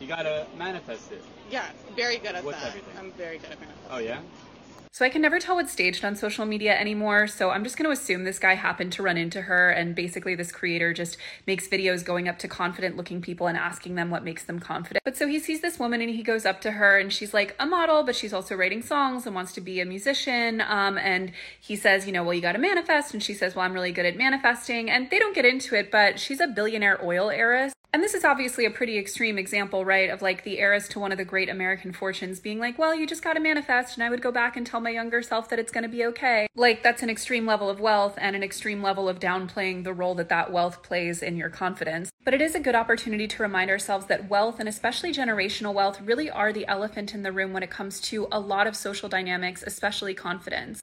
You gotta manifest it. Yeah, very good at What's that. everything? I'm very good at manifesting. Oh, yeah? So I can never tell what's staged on social media anymore, so I'm just going to assume this guy happened to run into her, and basically this creator just makes videos going up to confident looking people and asking them what makes them confident. But so he sees this woman and he goes up to her, and she's like a model, but she's also writing songs and wants to be a musician, and he says, you know, well, you got to manifest, and she says, well, I'm really good at manifesting, and they don't get into it, but she's a billionaire oil heiress. And this is obviously a pretty extreme example, right, of like the heiress to one of the great American fortunes being like, well, you just got to manifest, and I would go back and tell my younger self that it's going to be okay. Like, that's an extreme level of wealth and an extreme level of downplaying the role that that wealth plays in your confidence. But it is a good opportunity to remind ourselves that wealth, and especially generational wealth, really are the elephant in the room when it comes to a lot of social dynamics, especially confidence.